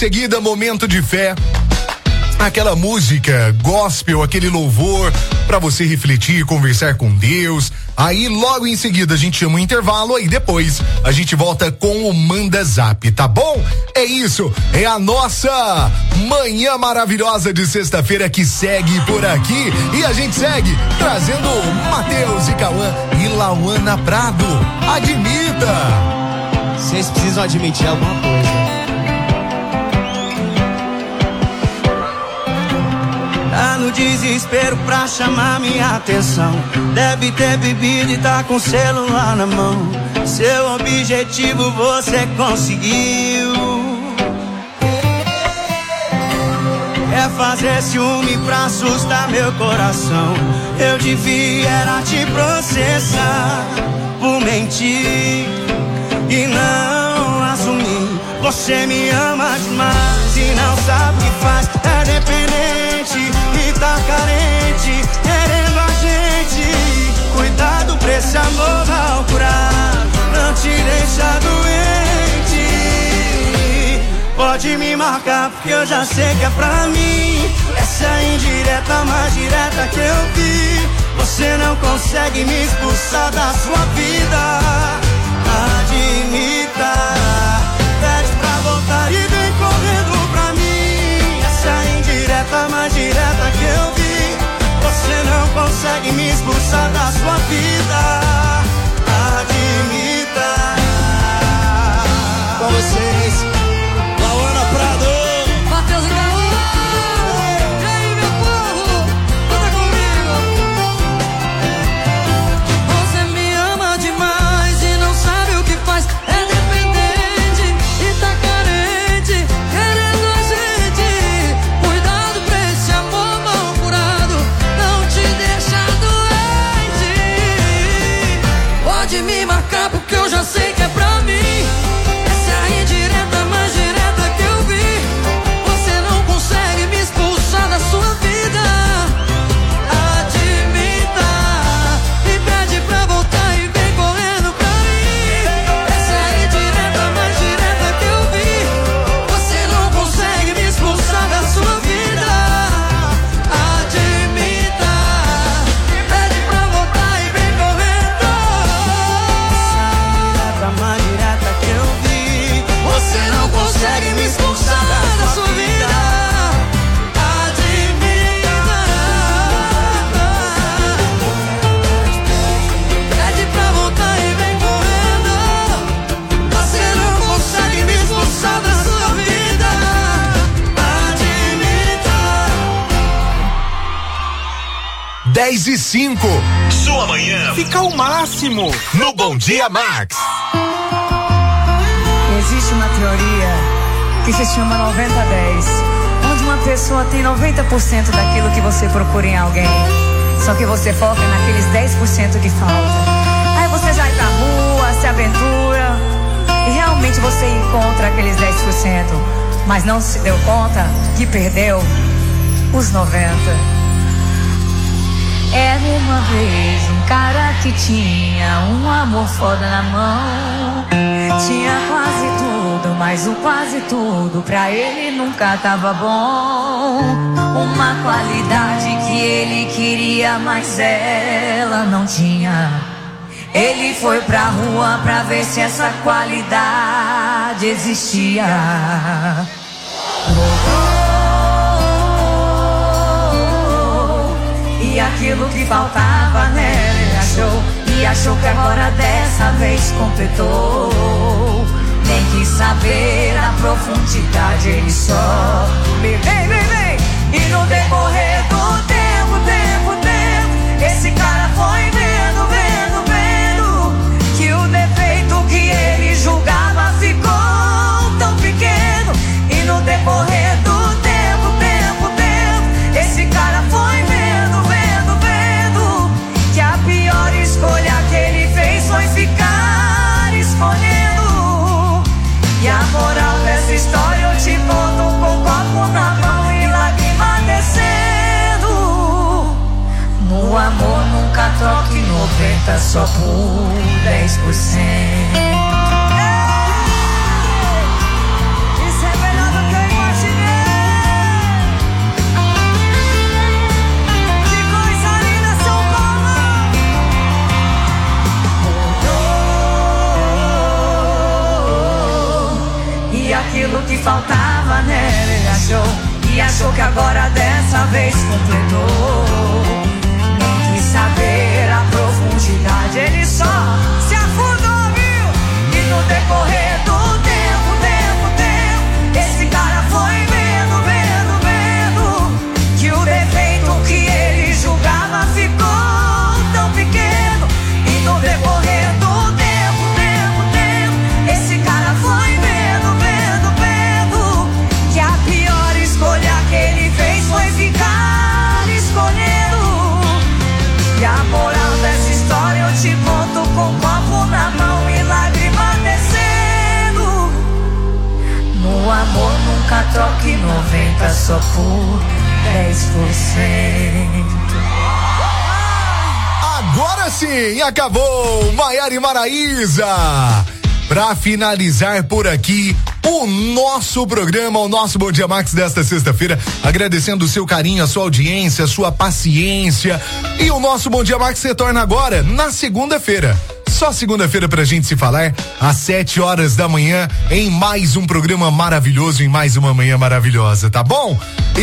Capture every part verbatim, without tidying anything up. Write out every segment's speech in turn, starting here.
Seguida, momento de fé. Aquela música gospel, aquele louvor para você refletir, conversar com Deus. Aí logo em seguida a gente chama um intervalo e depois a gente volta com o Manda Zap, tá bom? É isso, é a nossa manhã maravilhosa de sexta-feira que segue por aqui e a gente segue trazendo Matheus e Cauã e Lauana Prado. Admita! Vocês precisam admitir alguma coisa. Tá no desespero pra chamar minha atenção. Deve ter bebido e tá com o celular na mão. Seu objetivo você conseguiu. Quer fazer ciúme pra assustar meu coração. Eu devia era te processar por mentir e não assumir. Você me ama demais e não sabe o que faz. É dependente e tá carente, querendo a gente. Cuidado pra esse amor mal curar, não te deixa doente. Pode me marcar porque eu já sei que é pra mim. Essa é a indireta mais direta que eu vi. Você não consegue me expulsar da sua vida. Admita, pede pra voltar e vem correndo pra mim. Essa é a indireta mais direta que eu vi. Você não consegue me expulsar da sua vida. Admita. Com vocês, Lauana Prado, Matheus e Cauã. E aí, meu povo, canta comigo. Você me ama demais e não sabe o que faz. É dependente e tá carente, querendo a gente. Cuidado pra esse amor mal curado, não te deixa doente. Pode me marcar porque eu já sei que é pra mim. Essa é a indireta mais direta que eu vi. Você não consegue me expulsar da sua vida. Admita e pede pra voltar e vem correndo pra mim. Essa é a indireta mais direta que eu vi. Você não consegue me expulsar da sua vida. Admita, pede pra voltar e vem correndo. a mais direta que eu vi. Você não consegue me expulsar da sua vida. Admita, pede pra voltar e vem correndo. Você não consegue me expulsar da sua vida. Admita. dez e cinco. Sua manhã Fica o máximo no Bom Dia Max. Existe uma teoria que se chama noventa dez, onde uma pessoa tem noventa por cento daquilo que você procura em alguém, só que você foca naqueles dez por cento que falta. Aí você sai pra rua, se aventura e realmente você encontra aqueles dez por cento, mas não se deu conta que perdeu os noventa por cento. Era uma vez um cara que tinha um amor foda na mão. Tinha quase tudo, mas o quase tudo pra ele nunca tava bom. Uma qualidade que ele queria, mas ela não tinha. Ele foi pra rua pra ver se essa qualidade existia. E aquilo que faltava nela ele achou. E achou que agora dessa vez completou. Nem quis saber a profundidade, ele só vem, vem, vem. E no decorrer do tempo, tempo, tempo, esse cara foi vendo, vendo, vendo que o defeito que ele julgava ficou tão pequeno. E no decorrer do tempo, tempo, tempo, esse cara foi vendo, vendo, vendo que a pior escolha que ele fez foi ficar escolhendo. E a moral dessa história eu te conto com um copo na mão e lágrima descendo. No amor nunca troque noventa só por dez por cento. Isso é melhor do que faltava nela ele achou, e achou que agora dessa vez completou. Nem quis saber a profundidade, ele só se afundou, viu? E no decorrer do tempo, tempo, tempo, esse cara foi vendo, vendo, vendo que o defeito que ele julgava ficou tão pequeno. E no decorrer do tempo, tempo, tempo, esse cara foi vendo, vendo, vendo que a pior escolha que ele fez foi ficar escolhendo. E a moral dessa história eu te conto com um copo na mão e lágrima descendo. No amor nunca troque noventa só por dez por cento. Agora sim, acabou Maiara e Maraísa. Pra finalizar por aqui o nosso programa, o nosso Bom Dia Max desta sexta-feira, agradecendo o seu carinho, a sua audiência, a sua paciência. E o nosso Bom Dia Max retorna agora na segunda-feira. Só segunda-feira pra gente se falar, às sete horas da manhã, em mais um programa maravilhoso, em mais uma manhã maravilhosa, tá bom?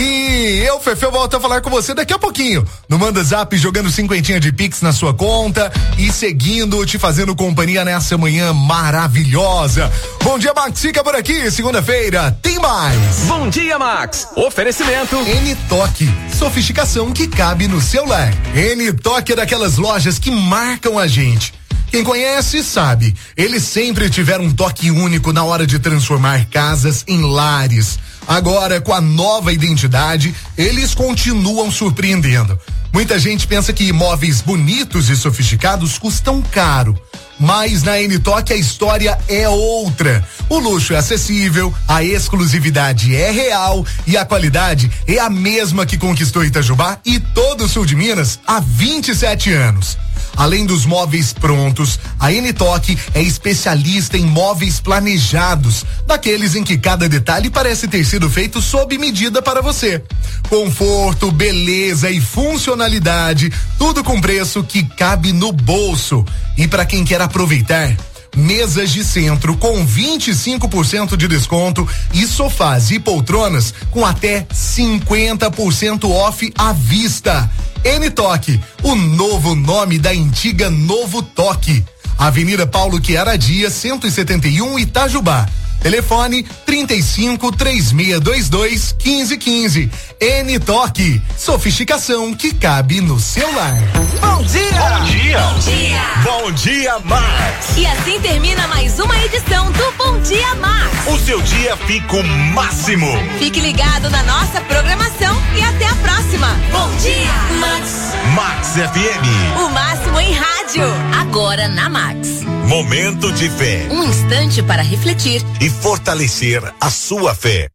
E eu, Fefe, eu volto a falar com você daqui a pouquinho. No Manda Zap, jogando cinquentinha de Pix na sua conta e seguindo, te fazendo companhia nessa manhã maravilhosa. Bom Dia Max, fica por aqui, segunda-feira tem mais. Bom Dia Max, oferecimento N-Toque, sofisticação que cabe no seu lar. N-Toque é daquelas lojas que marcam a gente. Quem conhece sabe, eles sempre tiveram um toque único na hora de transformar casas em lares. Agora, com a nova identidade, eles continuam surpreendendo. Muita gente pensa que imóveis bonitos e sofisticados custam caro. Mas na N-Toque a história é outra. O luxo é acessível, a exclusividade é real e a qualidade é a mesma que conquistou Itajubá e todo o sul de Minas há vinte e sete anos. Além dos móveis prontos, a N-Toque é especialista em móveis planejados, daqueles em que cada detalhe parece ter sido feito sob medida para você. Conforto, beleza e funcionalidade, tudo com preço que cabe no bolso. E para quem quer aproveitar, mesas de centro com vinte e cinco por cento de desconto e sofás e poltronas com até cinquenta por cento off à vista. N-Toque, o novo nome da antiga Novo Toque. Avenida Paulo Chiara Dias, cento e setenta e um, Itajubá. Telefone trinta e cinco, três seis dois dois, quinze quinze. N-Toque, sofisticação que cabe no seu lar. Bom dia! Bom dia! Bom dia! Bom dia, Max! E assim termina mais uma edição do Bom Dia Max. O seu dia fica o máximo. Fique ligado na nossa programação e até a próxima. Bom dia, Max. Max F M. O máximo em rádio. Agora na Max. Momento de fé. Um instante para refletir e fortalecer a sua fé.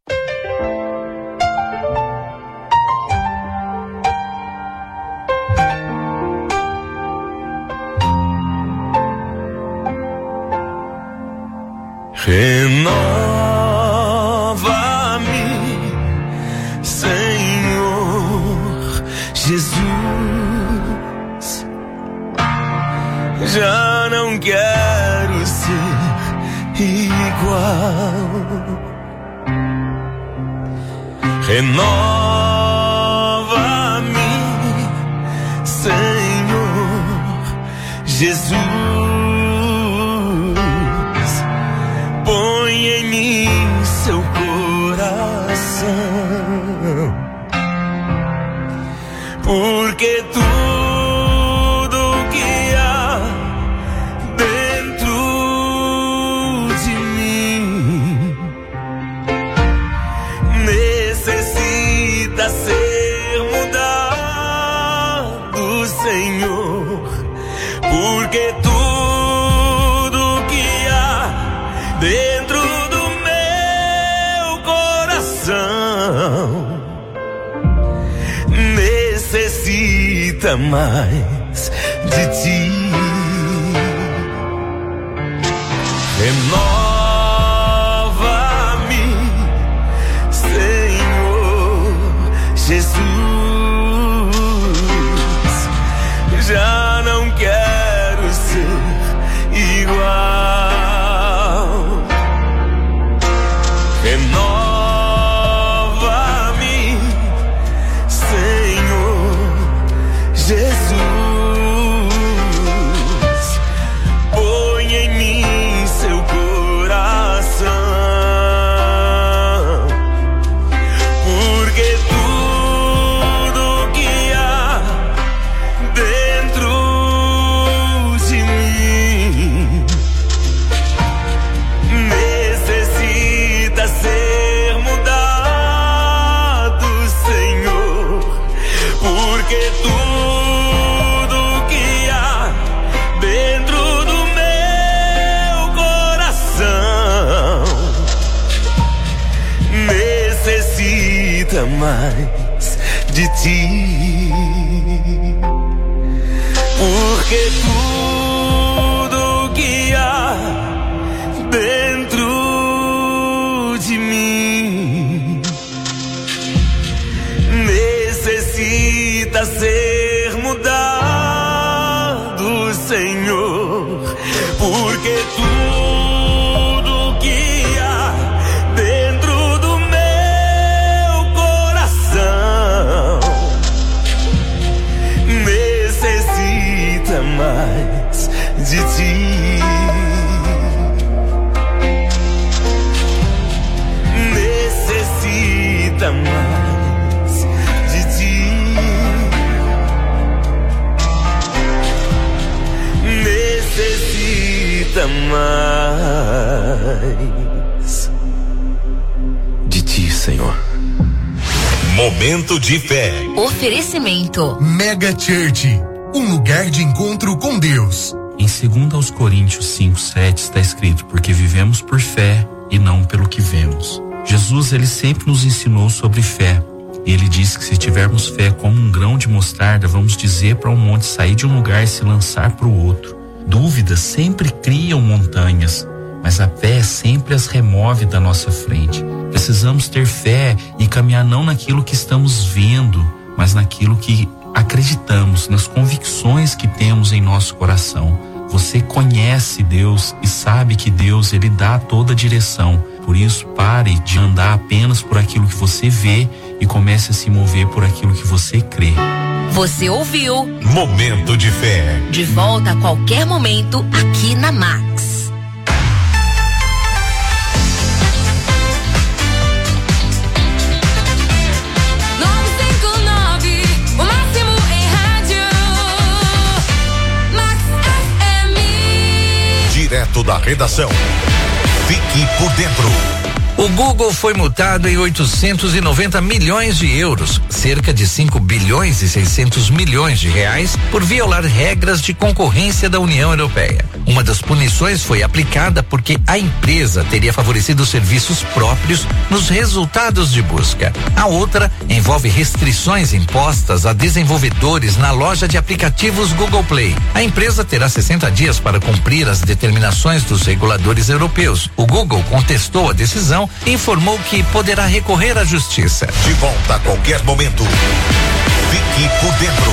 Renova-me, Senhor Jesus. Já não quero ser igual. Renova-me, Senhor Jesus. Põe em mim seu coração, porque tudo que há dentro de mim necessita ser mudado, Senhor, porque tudo que há dentro do meu coração necessita mais de ti. Renova-me, Senhor Jesus. Já não quero ser igual. Renova necessita mais de ti, porque tudo que há dentro de mim necessita ser mudado, Senhor, porque tudo que há dentro do meu coração necessita mais de ti, necessita mais de ti, necessita mais de ti, Senhor. Momento de fé. Oferecimento Mega Church, um lugar de encontro com Deus. Em segundo aos Coríntios cinco, sete está escrito: porque vivemos por fé e não pelo que vemos. Jesus, ele sempre nos ensinou sobre fé. Ele disse que se tivermos fé como um grão de mostarda, vamos dizer para um monte sair de um lugar e se lançar para o outro. Dúvidas sempre criam montanhas, mas a fé sempre as remove da nossa frente. Precisamos ter fé e caminhar não naquilo que estamos vendo, mas naquilo que acreditamos, nas convicções que temos em nosso coração. Você conhece Deus e sabe que Deus, ele dá toda a direção. Por isso, pare de andar apenas por aquilo que você vê e comece a se mover por aquilo que você crê. Você ouviu Momento de fé. De volta a qualquer momento aqui na Max. nove cinco nove, o máximo em rádio. Max F M. Direto da redação. Fique por dentro. O Google foi multado em oitocentos e noventa milhões de euros, cerca de cinco bilhões e seiscentos milhões de reais, por violar regras de concorrência da União Europeia. Uma das punições foi aplicada porque a empresa teria favorecido serviços próprios nos resultados de busca. A outra envolve restrições impostas a desenvolvedores na loja de aplicativos Google Play. A empresa terá sessenta dias para cumprir as determinações dos reguladores europeus. O Google contestou a decisão e informou que poderá recorrer à justiça. De volta a qualquer momento. Fique por dentro.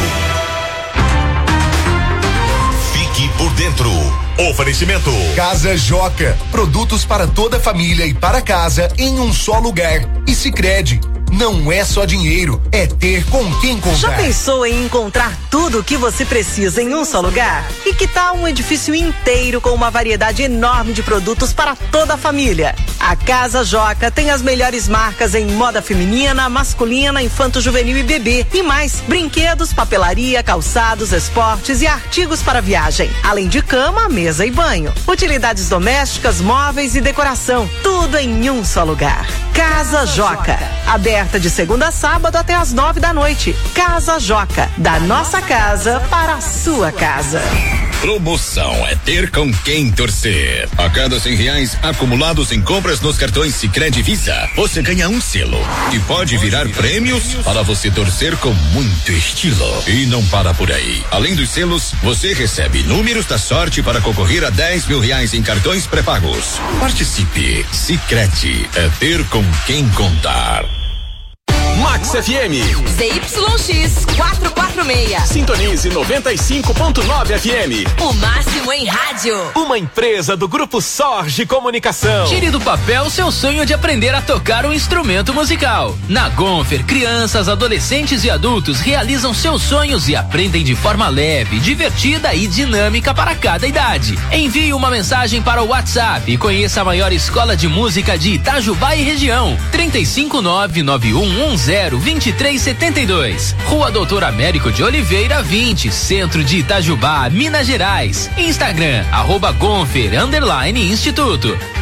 Fique por dentro. Oferecimento Casa Joca, produtos para toda a família e para casa em um só lugar. E Sicredi, não é só dinheiro, é ter com quem contar. Já pensou em encontrar tudo o que você precisa em um só lugar? E que tal um edifício inteiro com uma variedade enorme de produtos para toda a família? A Casa Joca tem as melhores marcas em moda feminina, masculina, infanto-juvenil e bebê. E mais, brinquedos, papelaria, calçados, esportes e artigos para viagem. Além de cama, mesa e banho. Utilidades domésticas, móveis e decoração. Tudo em um só lugar. Casa Joca. Aberta de segunda a sábado até às nove da noite. Casa Joca. Da nossa casa para a sua casa. Promoção é ter com quem torcer. A cada cem reais acumulados em compras nos cartões Sicredi Visa, você ganha um selo e pode virar prêmios para você torcer com muito estilo. E não para por aí. Além dos selos, você recebe números da sorte para concorrer a dez mil reais em cartões pré-pagos. Participe. Sicredi é ter com quem contar. Max F M. Z Y X quatrocentos e quarenta e seis. Sintonize noventa e cinco ponto nove F M. O máximo em rádio. Uma empresa do Grupo Sorge Comunicação. Tire do papel seu sonho de aprender a tocar um instrumento musical. Na Gonfer, crianças, adolescentes e adultos realizam seus sonhos e aprendem de forma leve, divertida e dinâmica para cada idade. Envie uma mensagem para o WhatsApp e conheça a maior escola de música de Itajubá e região. trinta e cinco nove nove um um zero vinte e três setenta e dois. Rua Doutor Américo de Oliveira vinte, Centro de Itajubá, Minas Gerais. Instagram, arroba Gonfer, underline Instituto.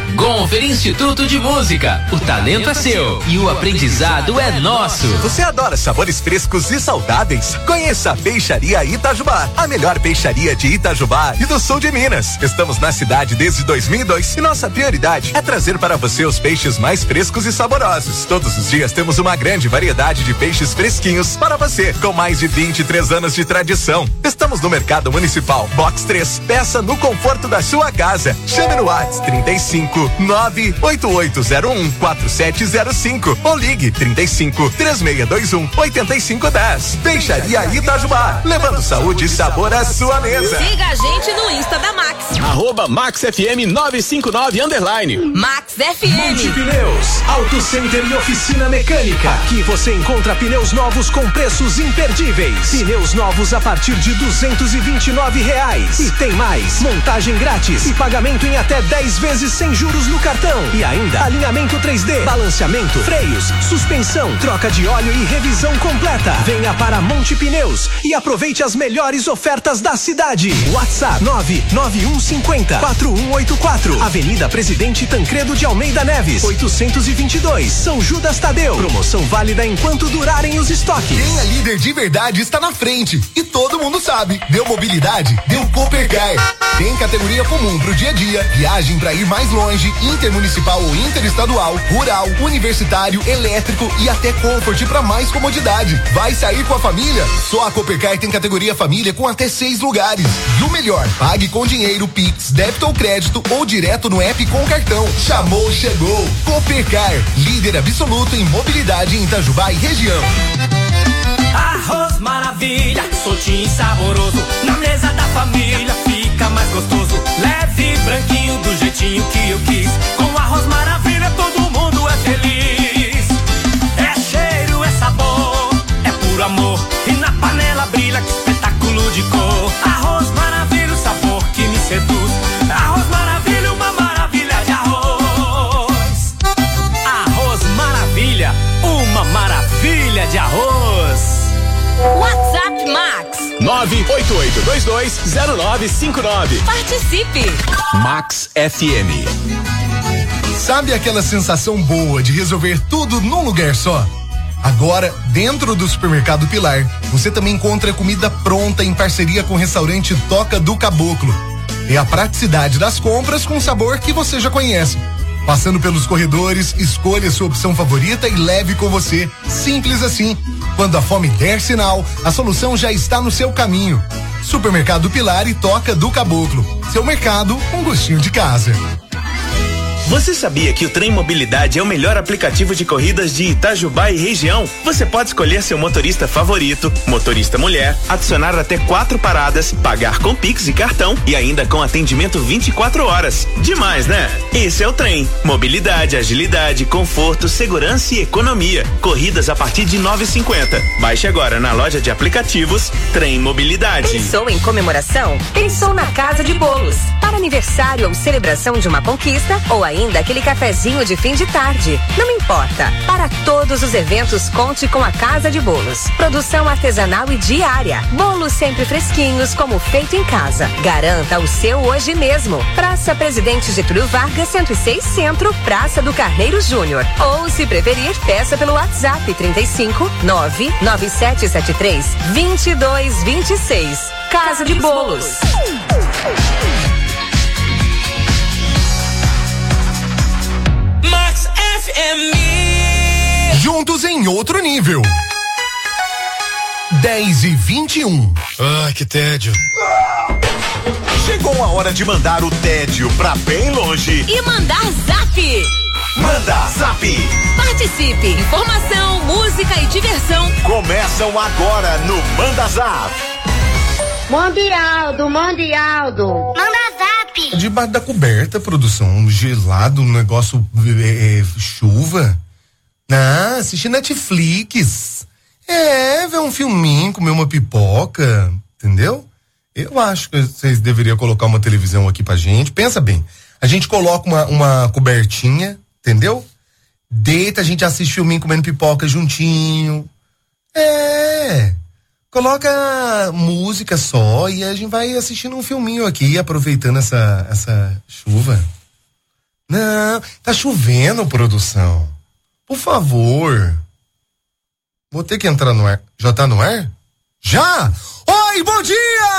Gonfer Instituto de Música. O talento é seu e o aprendizado é nosso. Você adora sabores frescos e saudáveis? Conheça a Peixaria Itajubá, a melhor peixaria de Itajubá e do sul de Minas. Estamos na cidade desde dois mil e dois e nossa prioridade é trazer para você os peixes mais frescos e saborosos. Todos os dias temos uma grande variedade de peixes fresquinhos para você, com mais de vinte e três anos de tradição. Estamos no Mercado Municipal, Box três. Peça no conforto da sua casa. Chame no WhatsApp trinta e cinco, nove oito oito zero um, quatro sete zero cinco ou ligue trinta e cinco, três seis dois um, oito cinco um zero. Peixaria Itajubá, levando saúde e sabor à sua mesa. Siga a gente no Insta da Max. Arroba Max F M novecentos e cinquenta e nove underline. Max F M. Monte Pneus, Auto Center e oficina mecânica. Aqui você encontra pneus novos com preços imperdíveis. Pneus novos a partir de duzentos e vinte e nove reais. E tem mais, montagem grátis e pagamento em até dez vezes sem juros no cartão. E ainda alinhamento três D, balanceamento, freios, suspensão, troca de óleo e revisão completa. Venha para Monte Pneus e aproveite as melhores ofertas da cidade. WhatsApp nove nove um cinco zero, quatro um oito quatro. Avenida Presidente Tancredo de Almeida Neves, oitocentos e vinte e dois, São Judas Tadeu. Promoção válida enquanto durarem os estoques. Quem é líder de verdade está na frente e todo mundo sabe. Deu mobilidade, deu Coopercar. Tem categoria comum pro dia a dia, viagem para ir mais longe, intermunicipal ou interestadual, rural, universitário, elétrico e até Comfort para mais comodidade. Vai sair com a família? Só a Coopercar tem categoria família com até seis lugares. E o melhor, pague com dinheiro, Pix, débito ou crédito ou direto no app com cartão. Chamou, chegou. Coopercar, líder absoluto em mobilidade em Itajubá e região. Arroz maravilha, soltinho e saboroso, na mesa da família fica mais gostoso. Leve, branquinho, do jeitinho que eu quis. Com arroz maravilha todo mundo é feliz. É cheiro, é sabor, é puro amor. E na panela brilha, que espetáculo de cor. Arroz maravilha, o sabor que me seduz. Arroz maravilha, uma maravilha de arroz. Arroz maravilha, uma maravilha de arroz. WhatsApp Max nove oito oito dois dois zero nove cinco nove. Participe. Max F M. Sabe aquela sensação boa de resolver tudo num lugar só? Agora, dentro do Supermercado Pilar, você também encontra comida pronta em parceria com o restaurante Toca do Caboclo. É a praticidade das compras com sabor que você já conhece. Passando pelos corredores, escolha sua opção favorita e leve com você. Simples assim. Quando a fome der sinal, a solução já está no seu caminho. Supermercado Pilar e Toca do Caboclo. Seu mercado com gostinho de casa. Você sabia que o Trem Mobilidade é o melhor aplicativo de corridas de Itajubá e região? Você pode escolher seu motorista favorito, motorista mulher, adicionar até quatro paradas, pagar com Pix e cartão e ainda com atendimento vinte e quatro horas. Demais, né? Esse é o Trem. Mobilidade, agilidade, conforto, segurança e economia. Corridas a partir de nove e cinquenta. Baixe agora na loja de aplicativos Trem Mobilidade. Pensou em comemoração? Pensou na Casa de Bolos. Para aniversário ou celebração de uma conquista ou ainda Ainda aquele cafezinho de fim de tarde. Não importa. Para todos os eventos, conte com a Casa de Bolos. Produção artesanal e diária. Bolos sempre fresquinhos, como feito em casa. Garanta o seu hoje mesmo. Praça Presidente Getúlio Vargas, cento e seis Centro, Praça do Carneiro Júnior. Ou, se preferir, peça pelo WhatsApp trinta e cinco, nove nove sete sete três, dois dois dois seis. Casa de Bolos. Max F M. Juntos em outro nível. dez e vinte e um. Ai, que tédio. Chegou a hora de mandar o tédio pra bem longe. E mandar zap. Manda zap. Participe. Informação, música e diversão começam agora no Manda Zap. Mundialdo, Mundialdo. Manda zap. Debaixo da coberta, produção. Gelado, um negócio. É, chuva. Ah, assistir Netflix. É, ver um filminho, comer uma pipoca. Entendeu? Eu acho que vocês deveriam colocar uma televisão aqui pra gente. Pensa bem. A gente coloca uma, uma cobertinha, entendeu? Deita, a gente assiste filminho comendo pipoca juntinho. É. Coloca música só e a gente vai assistindo um filminho aqui, aproveitando essa, essa chuva. Não, tá chovendo, produção. Por favor. Vou ter que entrar no ar. Já tá no ar? Já? Oi, bom dia!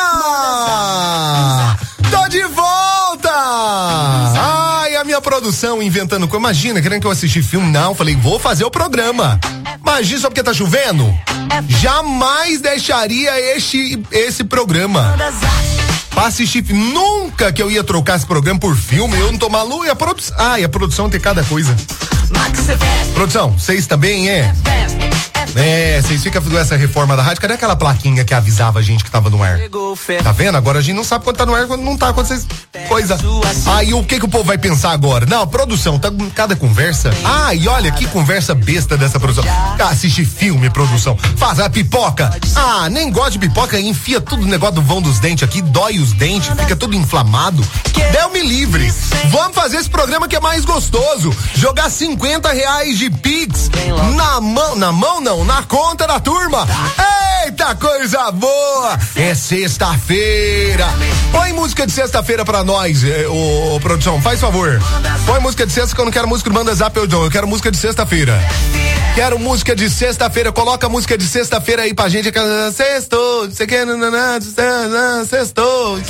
Tô de volta! Ai, a minha produção inventando coisa. Imagina, querendo que eu assistir filme. Não, falei, vou fazer o programa. Imagina só porque tá chovendo? Jamais deixaria este, esse programa pra assistir. Nunca que eu ia trocar esse programa por filme. Eu não tô maluco. E a produção. Ai, a produção tem cada coisa. Produção, vocês também, é? É, vocês ficam fazendo essa reforma da rádio. Cadê aquela plaquinha que avisava a gente que tava no ar? Tá vendo? Agora a gente não sabe quando tá no ar, quando não tá, quando vocês. Coisa. Aí o que que o povo vai pensar agora? Não, produção, tá com cada conversa. Ah, e olha que conversa besta dessa produção. Assiste filme, produção. Faz a pipoca. Ah, nem gosta de pipoca, enfia tudo no negócio do vão dos dentes aqui, dói os dentes, fica tudo inflamado. Deu-me livre. Vamos fazer esse programa que é mais gostoso. Jogar cinquenta reais de Pix na mão, na mão não, na conta da turma. Eita, coisa boa! É sexta-feira. Põe música de sexta-feira pra nós, ô, ô, produção, faz favor. Põe música de sexta, que eu não quero música do Manda Zap, eu não. Eu quero música de sexta-feira. Quero música de sexta-feira. Coloca a música de sexta-feira aí pra gente. Sextou, você quer sextou,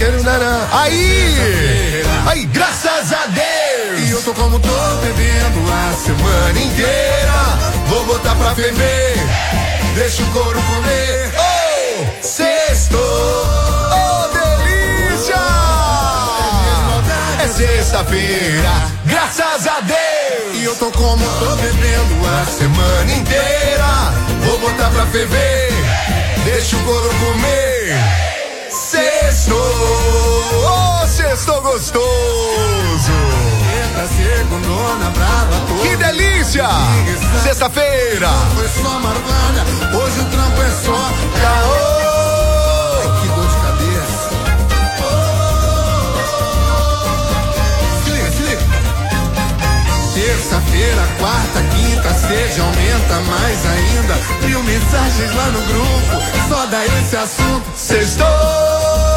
aí! Aí, graças a Deus! E eu tô como tô bebendo a semana inteira. Vou botar pra ferver, deixa o couro comer. Oh, sextou, oh, delícia! É sexta-feira, graças a Deus! E eu tô como tô bebendo a semana inteira. Vou botar pra ferver, deixa o couro comer. Sextou, oh, sextou gostoso! Que delícia! Sexta-feira! Foi só marvada, hoje o trampo é só caô! Ai, que dor de cabeça! Se liga, se liga! Terça-feira, quarta, quinta, sexta, aumenta mais ainda. Mil mensagens lá no grupo, só dá esse assunto. Sextou!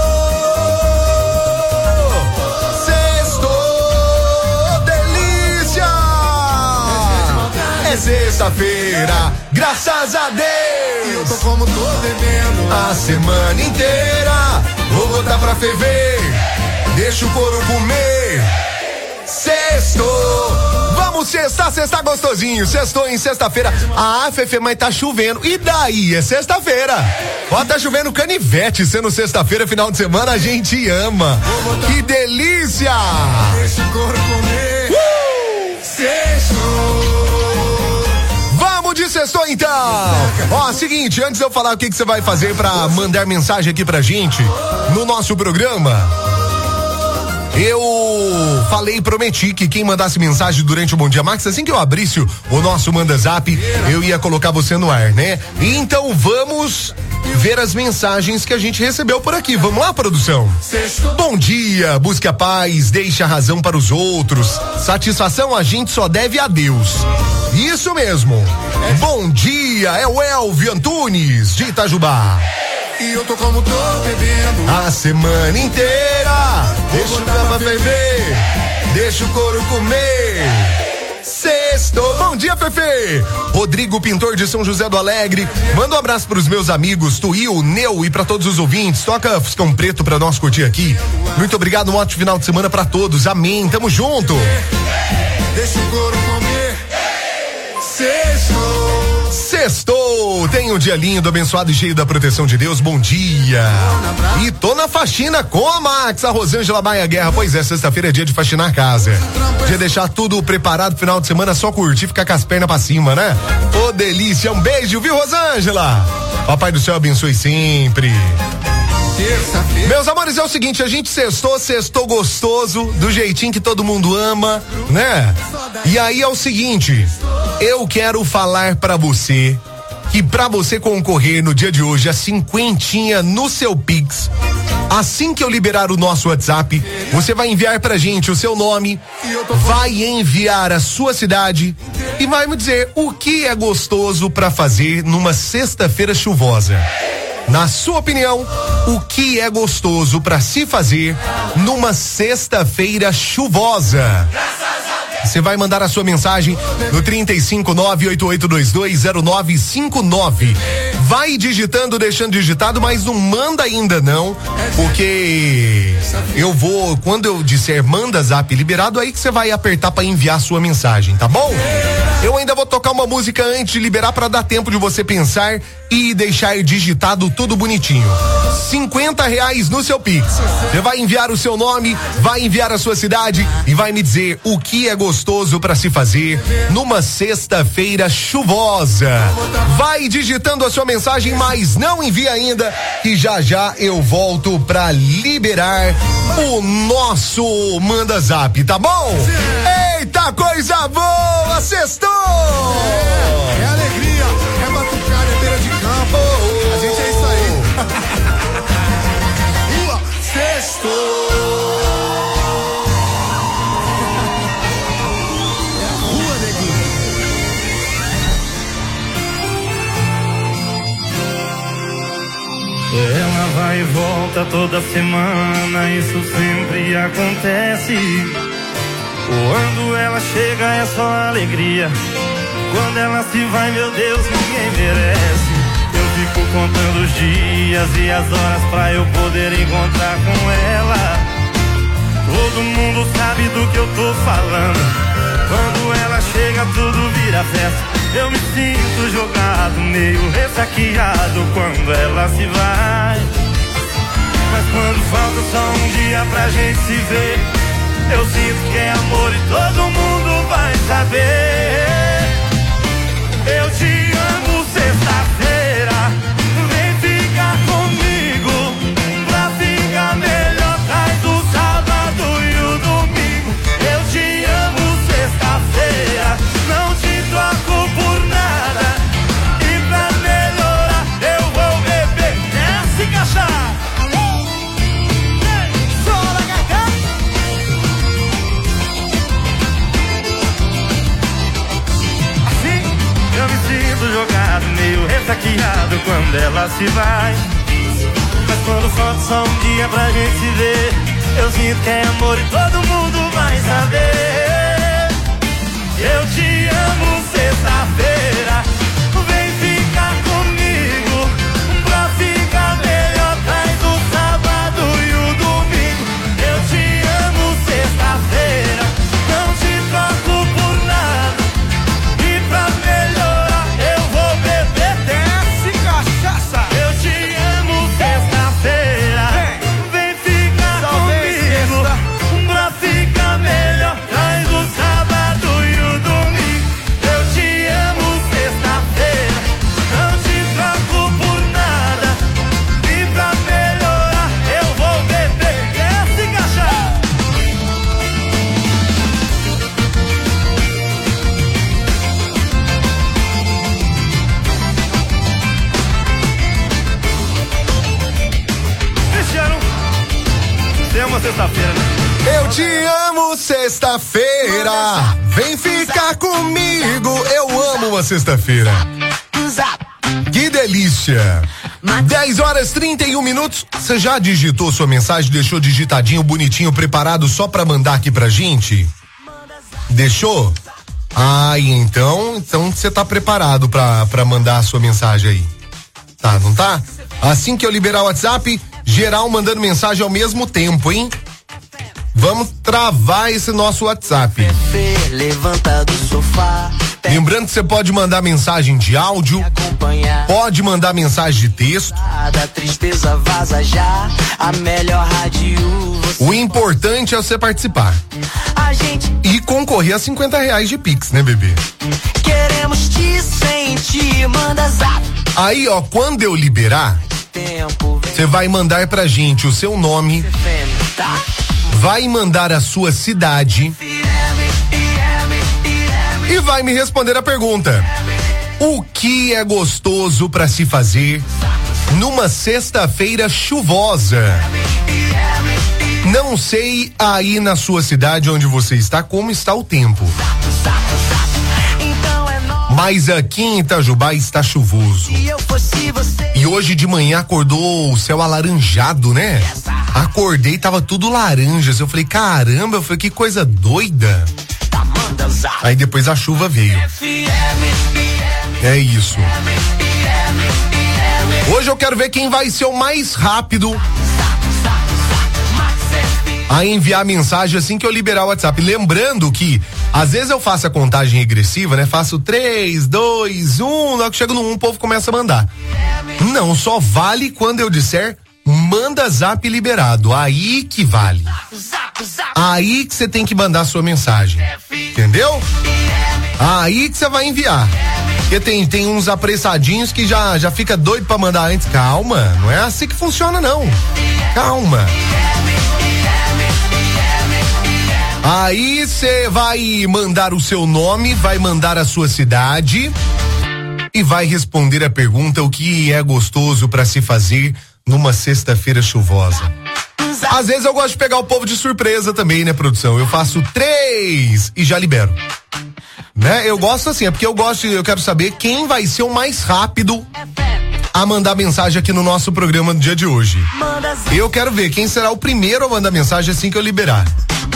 É sexta-feira, graças a Deus. Eu tô como tô bebendo a semana inteira. Vou botar pra ferver, deixa o couro comer. Sextou, vamos sextar, sextar gostosinho. Sextou em sexta-feira. Ah, Fefe, mas tá chovendo. E daí? É sexta-feira. Ó, tá chovendo canivete. Sendo sexta-feira, final de semana, a gente ama. Que delícia! Deixa o couro comer. Uh! Sextou. De sextou então. Ó, seguinte, antes de eu falar o que que você vai fazer pra mandar mensagem aqui pra gente no nosso programa, eu falei e prometi que quem mandasse mensagem durante o Bom Dia Max, assim que eu abrisse o, o nosso Manda Zap, eu ia colocar você no ar, né? Então vamos ver as mensagens que a gente recebeu por aqui. Vamos lá, produção? Bom dia, busque a paz, deixe a razão para os outros. Satisfação a gente só deve a Deus. Isso mesmo. Bom dia, é o Elvio Antunes de Itajubá. E eu tô como tô bebendo a semana inteira. Deixa o cama ferver, deixa o couro comer. Sextou. Bom dia, Fefe. Rodrigo Pintor de São José do Alegre. Manda um abraço pros meus amigos Tuil, Neu e pra todos os ouvintes. Toca Fuscão Preto pra nós curtir aqui. Muito obrigado, um ótimo final de semana pra todos. Amém, tamo junto. Deixa o couro comer. Sextou. Sextou. Tenha um dia lindo, abençoado e cheio da proteção de Deus. Bom dia. E tô na faxina com a Max, a Rosângela Maia Guerra. Pois é, sexta-feira é dia de faxinar a casa. Dia de deixar tudo preparado, final de semana, só curtir, ficar com as pernas pra cima, né? Ô, delícia. Um beijo, viu, Rosângela? Papai do céu abençoe sempre. Meus amores, é o seguinte, a gente sextou, sextou gostoso, do jeitinho que todo mundo ama, né? E aí é o seguinte, eu quero falar pra você que pra você concorrer no dia de hoje a cinquentinha no seu Pix, assim que eu liberar o nosso WhatsApp, você vai enviar pra gente o seu nome, vai enviar a sua cidade e vai me dizer o que é gostoso pra fazer numa sexta-feira chuvosa. Na sua opinião, o que é gostoso pra se fazer numa sexta-feira chuvosa? Graças a Você vai mandar a sua mensagem no trinta e cinco, nove oito oito dois dois zero nove cinco nove. Vai digitando, deixando digitado, mas não manda ainda não, porque eu vou, quando eu disser manda zap liberado, aí que você vai apertar para enviar a sua mensagem, tá bom? Eu ainda vou tocar uma música antes de liberar para dar tempo de você pensar e deixar digitado tudo bonitinho. cinquenta reais no seu Pix. Você vai enviar o seu nome, vai enviar a sua cidade e vai me dizer o que é gostoso para se fazer numa sexta-feira chuvosa. Vai digitando a sua mensagem, mas não envia ainda, que já já eu volto pra liberar o nosso Manda Zap, tá bom? Eita, coisa boa, sextou! É, é alegria, é batucada, é beira de campo. A gente é isso aí. Rua, sextou! Ela vai e volta toda semana, isso sempre acontece. Quando ela chega é só alegria, quando ela se vai, meu Deus, ninguém merece. Eu fico contando os dias e as horas pra eu poder encontrar com ela. Todo mundo sabe do que eu tô falando. Quando ela chega tudo vira festa. Eu me sinto jogado, meio ressaqueado quando ela se vai. Mas quando falta só um dia pra gente se ver, eu sinto que é amor e todo mundo vai saber. Eu te amo, sexta-feira, vem ficar comigo. Pra ficar melhor, traz o sábado e o domingo. Eu te amo, sexta-feira, não te troco por nada. E pra melhorar, eu vou beber essa cachaça. Jogado, meio ressaqueado quando ela se vai. Mas quando falta só um dia pra gente se ver, eu sinto que é amor e todo mundo vai saber. Eu te amo, sexta-feira, vem ficar comigo. Pra ficar melhor, traz o sábado e o domingo. Eu te amo, sexta-feira, não te troco por nada. E pra melhorar, eu te amo, sexta-feira, vem ficar comigo. Pra ficar melhor, traz o sábado e o domingo. Eu te amo, sexta-feira, não te troco por nada. E pra melhorar, eu vou beber esse cachaça. Te amo sexta-feira, né? Eu te amo, sexta-feira, vem ficar comigo. Eu amo uma sexta-feira. Que delícia. dez horas e trinta e um minutos. Você já digitou sua mensagem, deixou digitadinho, bonitinho, preparado só pra mandar aqui pra gente? Deixou? Ah, então, então você tá preparado pra, pra mandar a sua mensagem aí. Tá, não tá? Assim que eu liberar o WhatsApp, geral mandando mensagem ao mesmo tempo, hein? Vamos travar esse nosso WhatsApp. Levanta do sofá. Lembrando que você pode mandar mensagem de áudio, pode mandar mensagem de texto. Da tristeza vaza já, a melhor rádio. O importante é você participar. A gente e concorrer a cinquenta reais de Pix, né, bebê? Queremos te sentir, manda zap. Aí, ó, quando eu liberar, você vai mandar pra gente o seu nome, vai mandar a sua cidade e vai me responder a pergunta: o que é gostoso pra se fazer numa sexta-feira chuvosa? Não sei aí na sua cidade onde você está como está o tempo, mas aqui em Itajubá está chuvoso. E hoje de manhã acordou o céu alaranjado, né? Acordei, tava tudo laranja. Eu falei, caramba, eu falei, que coisa doida. Aí depois a chuva veio. É isso. Hoje eu quero ver quem vai ser o mais rápido a enviar mensagem assim que eu liberar o WhatsApp. Lembrando que às vezes eu faço a contagem regressiva, né? Faço três, dois, um, logo que chega no um, o povo começa a mandar. Não, só vale quando eu disser manda zap liberado. Aí que vale. Aí que você tem que mandar a sua mensagem. Entendeu? Aí que você vai enviar. Porque tem, tem uns apressadinhos que já, já fica doido pra mandar antes. Calma, não é assim que funciona não. Calma. Aí você vai mandar o seu nome, vai mandar a sua cidade e vai responder a pergunta: o que é gostoso pra se fazer numa sexta-feira chuvosa? Às vezes eu gosto de pegar o povo de surpresa também, né, produção? Eu faço três e já libero. Né? Eu gosto assim, é porque eu gosto, eu quero saber quem vai ser o mais rápido a mandar mensagem aqui no nosso programa no dia de hoje. Eu quero ver quem será o primeiro a mandar mensagem assim que eu liberar.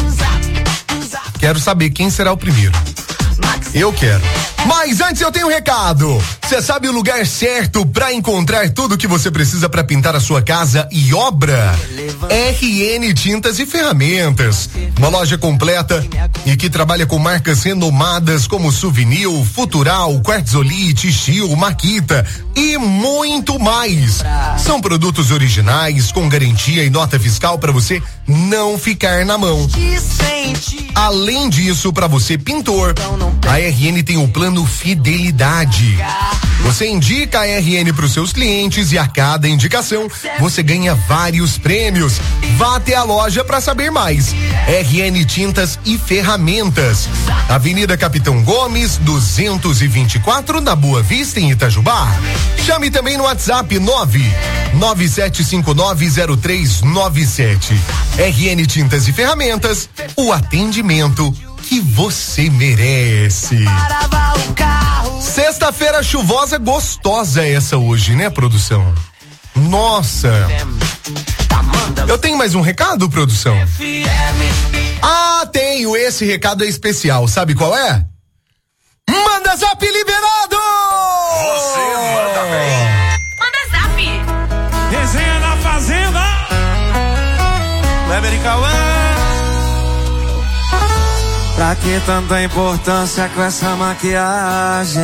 Quero saber quem será o primeiro. Eu quero. Mas antes eu tenho um recado. Você sabe o lugar certo para encontrar tudo o que você precisa para pintar a sua casa e obra? R N Tintas e Ferramentas. Uma loja completa e que trabalha com marcas renomadas como Souvenir, Futural, Quartzolite, Steel, Makita e muito mais. São produtos originais com garantia e nota fiscal para você não ficar na mão. Além disso, para você pintor, a R N tem o plano Fidelidade. Você indica a R N para os seus clientes e a cada indicação você ganha vários prêmios. Vá até a loja para saber mais. R N Tintas e Ferramentas. Avenida Capitão Gomes, duzentos e vinte e quatro, na Boa Vista, em Itajubá. Chame também no WhatsApp nove nove sete cinco nove zero três nove sete. R N Tintas e Ferramentas, o atendimento que você merece. Sexta-feira chuvosa gostosa essa hoje, né, produção? Nossa. Eu tenho mais um recado, produção? Ah, tenho. Esse recado é especial. Sabe qual é? Manda zap liberado! Você manda bem. Manda zap. Resenha na Fazenda. Kleber e Cauã. Pra que tanta importância com essa maquiagem?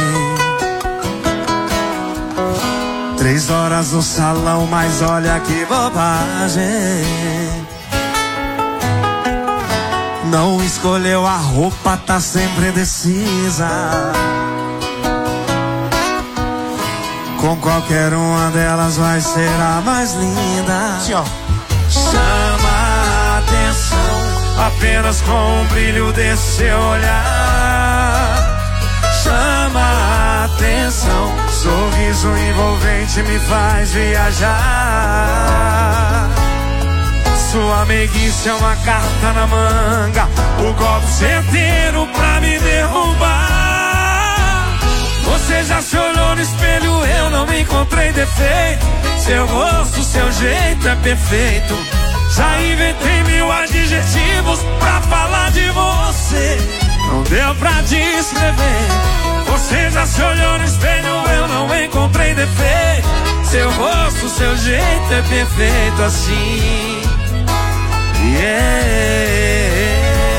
Três horas no salão, mas olha que bobagem. Não escolheu a roupa, tá sempre indecisa. Com qualquer uma delas vai ser a mais linda. Sim, ó. Chama a atenção apenas com o brilho desse seu olhar. Chama a atenção, sorriso envolvente me faz viajar. Sua meiguice é uma carta na manga, o golpe certeiro pra me derrubar. Você já se olhou no espelho, eu não me encontrei defeito. Seu rosto, seu jeito é perfeito. Já inventei mil adjetivos pra falar de você. Não deu pra descrever. Você já se olhou no espelho, eu não encontrei defeito. Seu rosto, seu jeito é perfeito assim. Yeah.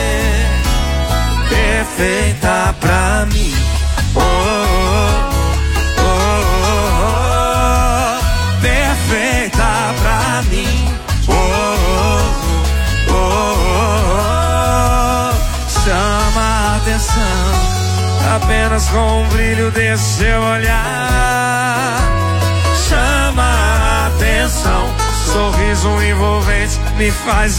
Perfeita pra mim. Oh, oh, oh, oh, oh. Perfeita pra mim. Oh, oh, oh, oh, oh. Chama a atenção apenas com o brilho desse seu olhar. Chama a atenção, sorriso envolvente me faz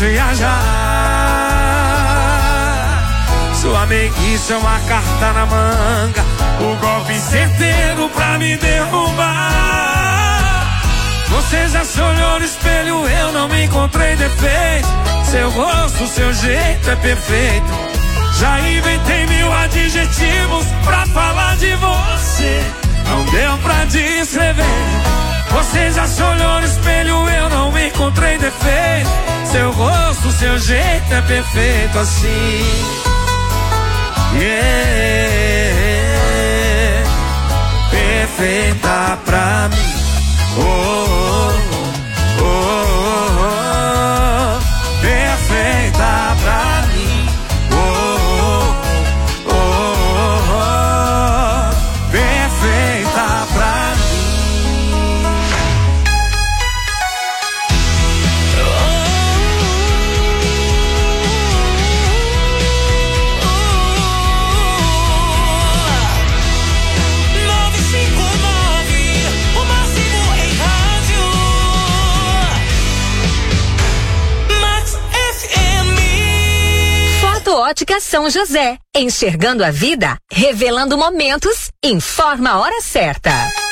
viajar. Sua meiguice é uma carta na manga, o golpe certeiro pra me derrubar. Você já se olhou no espelho, eu não me encontrei defeito. Seu rosto, seu jeito é perfeito. Já inventei mil adjetivos pra falar de você. Não deu pra descrever. Você já se olhou no espelho, eu não me encontrei defeito. Seu rosto, seu jeito é perfeito assim. yeah, perfeita pra mim. Oh, oh, oh, oh, oh, perfeita pra mim. Oh, oh, oh, oh, perfeita pra mim. Ótica São José, enxergando a vida, revelando momentos, informa a hora certa.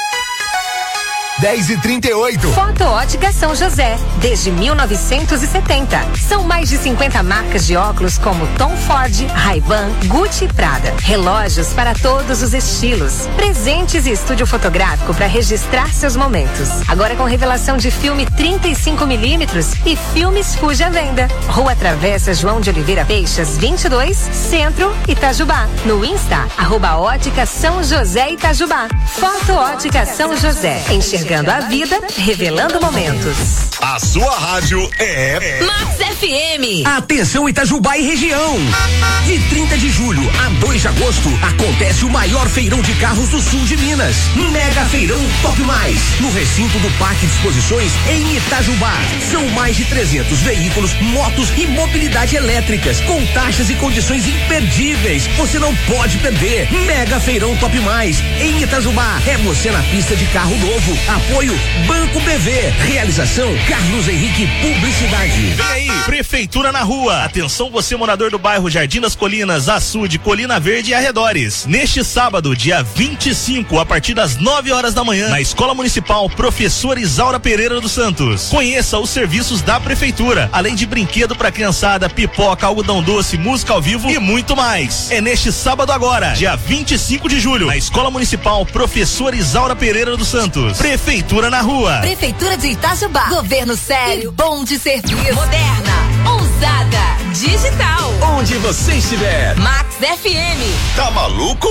dez e trinta e oito. Foto Ótica São José, desde mil novecentos e setenta. São mais de cinquenta marcas de óculos como Tom Ford, Ray-Ban, Gucci e Prada. Relógios para todos os estilos. Presentes e estúdio fotográfico para registrar seus momentos. Agora com revelação de filme trinta e cinco milímetros e filmes Fuji à venda. Rua Travessa João de Oliveira Peixas, vinte e dois, Centro, Itajubá. No Insta, arroba Ótica São José Itajubá. Foto Ótica São José, enxergando a vida, revelando momentos. A sua rádio é Max F M. Atenção Itajubá e região. De trinta de julho a dois de agosto acontece o maior feirão de carros do sul de Minas. Mega Feirão Top Mais, no recinto do Parque de Exposições em Itajubá. São mais de trezentos veículos, motos e mobilidade elétricas com taxas e condições imperdíveis. Você não pode perder. Mega Feirão Top Mais em Itajubá. É você na pista de carro novo. Apoio Banco B V. Realização Carlos Henrique Publicidade. Vem aí, Prefeitura na Rua. Atenção você morador do bairro Jardim das Colinas, Açude, Colina Verde e arredores. Neste sábado, dia vinte e cinco, a partir das nove horas da manhã, na Escola Municipal Professor Isaura Pereira dos Santos. Conheça os serviços da Prefeitura, além de brinquedo pra criançada, pipoca, algodão doce, música ao vivo e muito mais. É neste sábado agora, dia vinte e cinco de julho, na Escola Municipal Professor Isaura Pereira dos Santos. Prefeitura na Rua. Prefeitura de Itajubá. Governo sério, e bom de serviço. Moderna, ousada, digital. Onde você estiver. Max F M. Tá maluco?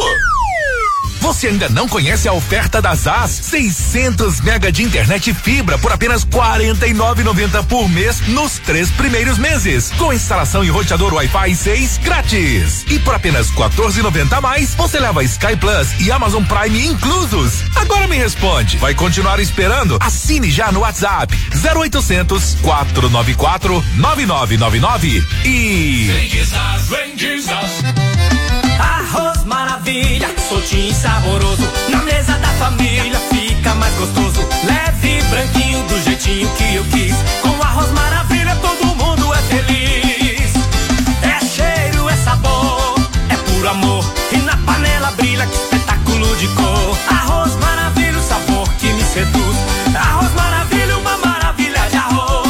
Você ainda não conhece a oferta da Z A S? seiscentos mega de internet fibra por apenas quarenta e nove reais e noventa centavos por mês nos três primeiros meses, com instalação e roteador Wi-Fi seis grátis. E por apenas quatorze reais e noventa centavos a mais, você leva Sky Plus e Amazon Prime inclusos. Agora me responde, vai continuar esperando? Assine já no WhatsApp zero oitocentos, quatrocentos e noventa e quatro, nove nove nove nove e Vem de Z A S, vem de Z A S. Arroz maravilha, soltinho e saboroso. Na mesa da família fica mais gostoso. Leve, branquinho, do jeitinho que eu quis. Com arroz maravilha todo mundo é feliz. É cheiro, é sabor, é puro amor. E na panela brilha, que espetáculo de cor. Arroz maravilha, o sabor que me seduz. Arroz maravilha, uma maravilha de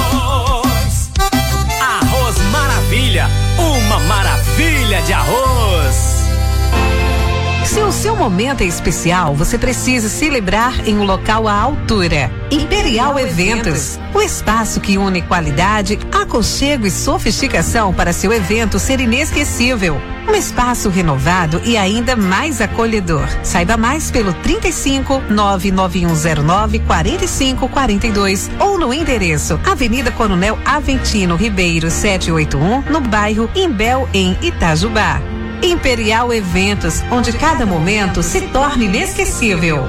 arroz. Arroz maravilha, uma maravilha de arroz. Se o seu momento é especial, você precisa celebrar em um local à altura. Imperial Eventos, o espaço que une qualidade, aconchego e sofisticação para seu evento ser inesquecível. Um espaço renovado e ainda mais acolhedor. Saiba mais pelo trinta e cinco, nove nove um zero nove, quarenta e cinco quarenta e dois ou no endereço Avenida Coronel Aventino Ribeiro setecentos e oitenta e um, no bairro Imbel, em Itajubá. Imperial Eventos, onde cada momento se torna inesquecível.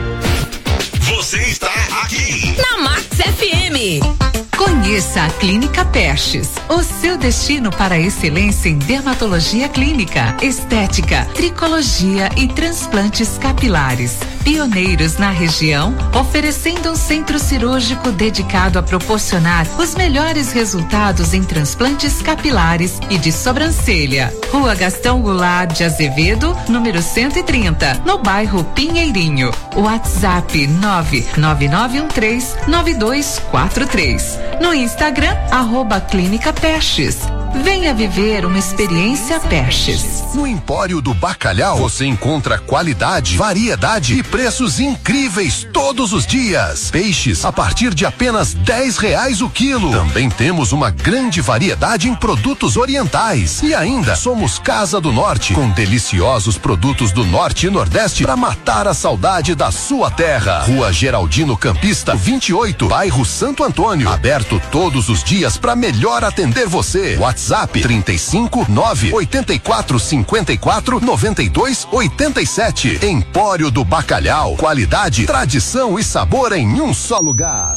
Você está aqui na Max F M. Conheça a Clínica Pestes, o seu destino para a excelência em dermatologia clínica, estética, tricologia e transplantes capilares. Pioneiros na região, oferecendo um centro cirúrgico dedicado a proporcionar os melhores resultados em transplantes capilares e de sobrancelha. Rua Gastão Goulart de Azevedo, número cento e trinta, no bairro Pinheirinho. WhatsApp nove nove nove um três nove dois quatro três. No Instagram, arroba Clínica Pestes. Venha viver uma experiência Peixes. No Empório do Bacalhau, você encontra qualidade, variedade e preços incríveis todos os dias. Peixes a partir de apenas dez reais o quilo. Também temos uma grande variedade em produtos orientais. E ainda somos Casa do Norte, com deliciosos produtos do Norte e Nordeste para matar a saudade da sua terra. Rua Geraldino Campista, vinte e oito, bairro Santo Antônio. Aberto todos os dias para melhor atender você. WhatsApp trinta e cinco, nove, oitenta e quatro, cinquenta e quatro, noventa e dois, oitenta e sete. Empório do Bacalhau. Qualidade, tradição e sabor em um só lugar.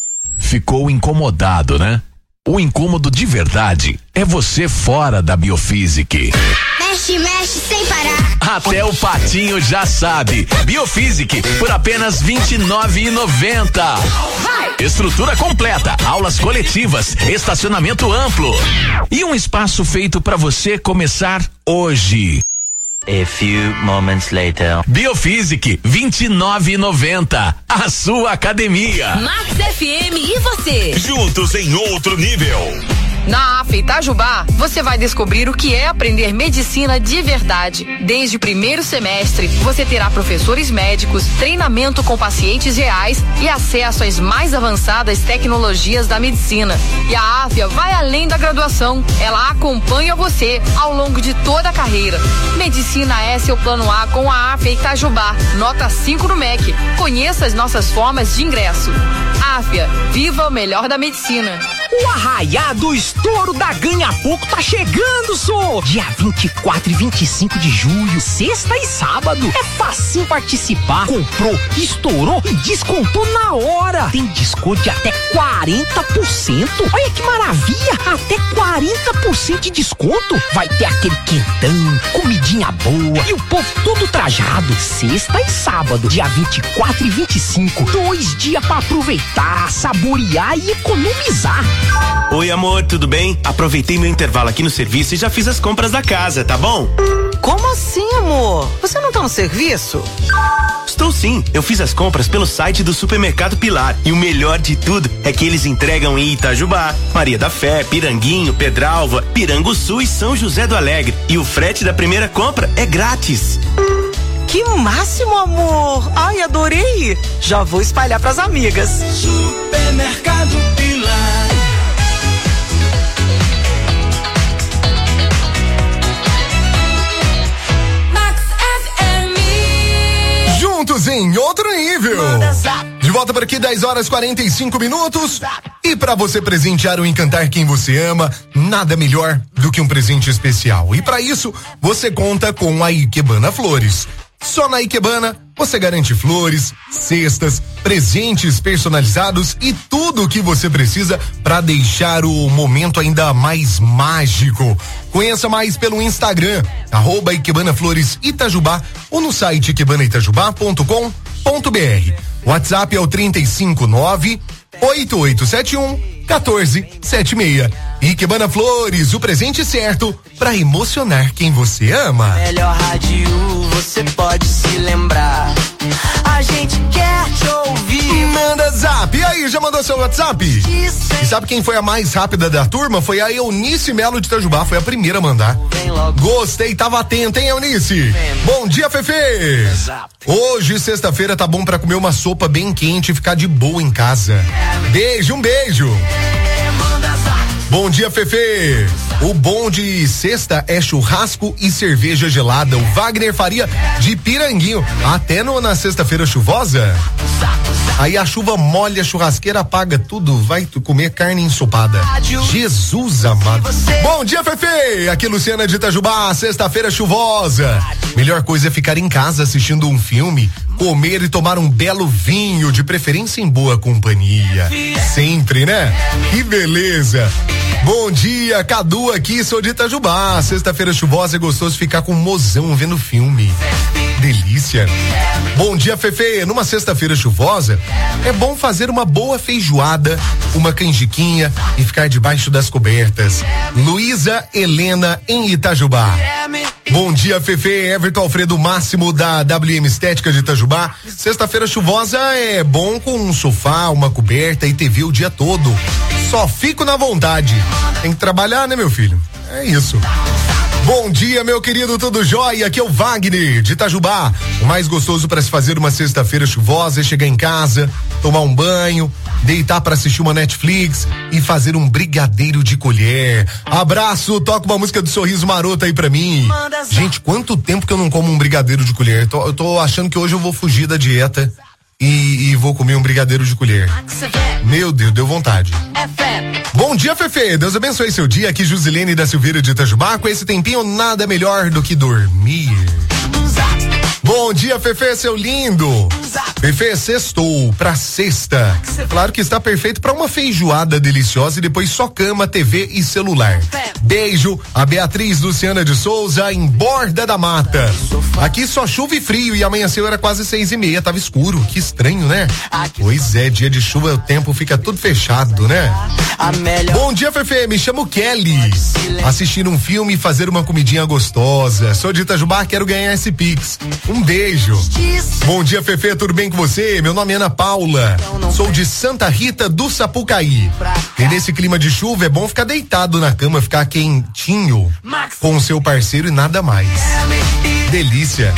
Ficou incomodado, né? O incômodo de verdade é você fora da Biofísic. Mexe, mexe sem parar. Até o patinho já sabe. Biofísic por apenas vinte e nove reais e noventa centavos. Estrutura completa, aulas coletivas, estacionamento amplo e um espaço feito para você começar hoje. A few moments later. Biofísic, vinte e nove reais e noventa centavos. A sua academia. Max F M e você. Juntos em outro nível. Na A F Itajubá, você vai descobrir o que é aprender medicina de verdade. Desde o primeiro semestre, você terá professores médicos, treinamento com pacientes reais e acesso às mais avançadas tecnologias da medicina. E a Áfia vai além da graduação. Ela acompanha você ao longo de toda a carreira. Medicina é seu plano A com a Áfia Itajubá. Nota cinco no M E C. Conheça as nossas formas de ingresso. Áfia, viva o melhor da medicina. O arraiá do estouro da Ganha Pouco tá chegando, só! Dia vinte e quatro e vinte e cinco de julho, sexta e sábado. É facinho participar. Comprou, estourou e descontou na hora. Tem desconto de até quarenta por cento. Olha que maravilha! Até quarenta por cento de desconto. Vai ter aquele quentão, comidinha boa e o povo todo trajado. Sexta e sábado, dia vinte e quatro e vinte e cinco. Dois dias pra aproveitar, saborear e economizar. Oi, amor, tudo bem? Aproveitei meu intervalo aqui no serviço e já fiz as compras da casa, tá bom? Como assim, amor? Você não tá no serviço? Estou sim, eu fiz as compras pelo site do Supermercado Pilar e o melhor de tudo é que eles entregam em Itajubá, Maria da Fé, Piranguinho, Pedralva, Piranguçu e São José do Alegre. E o frete da primeira compra é grátis. Que máximo, amor! Ai, adorei! Já vou espalhar pras amigas. Supermercado Pilar. Juntos em outro nível. De volta por aqui, dez horas e quarenta e cinco minutos. E para você presentear ou encantar quem você ama, nada melhor do que um presente especial. E para isso, você conta com a Ikebana Flores. Só na Ikebana você garante flores, cestas, presentes personalizados e tudo o que você precisa para deixar o momento ainda mais mágico. Conheça mais pelo Instagram, arroba Ikebana Flores Itajubá ou no site ikebana itajubá ponto com ponto br. WhatsApp é o trinta e cinco, nove, oito oito sete um, um quatro sete seis. Ikebana Flores, o presente certo para emocionar quem você ama. Melhor rádio, você pode se lembrar. A gente quer te ouvir. Manda zap. E aí, já mandou seu WhatsApp? E sabe quem foi a mais rápida da turma? Foi a Eunice Melo de Itajubá, foi a primeira a mandar. Gostei, tava atenta, hein, Eunice? Bom dia, Fefe. Hoje, sexta-feira, tá bom pra comer uma sopa bem quente e ficar de boa em casa. Beijo, um beijo. Bom dia, Fefe. O bom de sexta é churrasco e cerveja gelada. O Wagner Faria de Piranguinho. Até no, na sexta-feira chuvosa. Aí a chuva molha a churrasqueira, apaga tudo. Vai tu comer carne ensopada. Jesus amado. Bom dia, Fefe. Aqui Luciana de Itajubá. Sexta-feira chuvosa. Melhor coisa é ficar em casa assistindo um filme, comer e tomar um belo vinho, de preferência em boa companhia. Sempre, né? Que beleza. Bom dia, Cadu aqui, sou de Itajubá. Sexta-feira chuvosa é gostoso ficar com o mozão vendo filme. Delícia. Bom dia, Fefe. Numa sexta-feira chuvosa, é bom fazer uma boa feijoada, uma canjiquinha e ficar debaixo das cobertas. Luísa Helena, em Itajubá. Bom dia, Fefe. Everton Alfredo Máximo, da W M Estética de Itajubá. Sexta-feira chuvosa é bom com um sofá, uma coberta e T V o dia todo. Só fico na vontade. Tem que trabalhar, né, meu filho? É isso. Bom dia, meu querido, tudo jóia? Aqui é o Wagner, de Itajubá. O mais gostoso para se fazer uma sexta-feira chuvosa é chegar em casa, tomar um banho, deitar para assistir uma Netflix e fazer um brigadeiro de colher. Abraço, toca uma música do Sorriso Maroto aí pra mim. Gente, quanto tempo que eu não como um brigadeiro de colher? Tô, eu tô achando que hoje eu vou fugir da dieta e, e vou comer um brigadeiro de colher. Meu Deus, deu vontade. Bom dia, Fefe. Deus abençoe seu dia. Aqui Jusilene da Silveira de Itajubá. Com esse tempinho, nada melhor do que dormir. Bom dia, Fefe, seu lindo. Fefe, sextou pra sexta. Claro que está perfeito para uma feijoada deliciosa e depois só cama, T V e celular. Beijo, a Beatriz Luciana de Souza, em Borda da Mata. Aqui só chuva e frio e amanheceu, era quase seis e meia, tava escuro. Que estranho, né? Pois é, dia de chuva o tempo fica tudo fechado, né? Bom dia, Fefe, me chamo Kelly. Assistir um filme e fazer uma comidinha gostosa. Sou de Itajubá, quero ganhar esse Pix. Um beijo. Bom dia, Fefe, tudo bem com você? Meu nome é Ana Paula. Sou de Santa Rita do Sapucaí. E nesse clima de chuva é bom ficar deitado na cama, ficar quentinho com o seu parceiro e nada mais. Delícia.